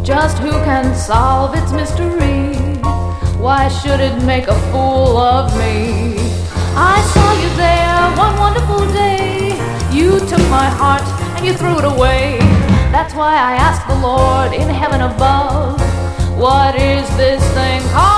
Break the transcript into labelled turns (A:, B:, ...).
A: Just who can solve its mystery? Why should it make a fool of me? I saw you there one wonderful day. You took my heart and you threw it away. That's why I asked the Lord in heaven above, what is this thing called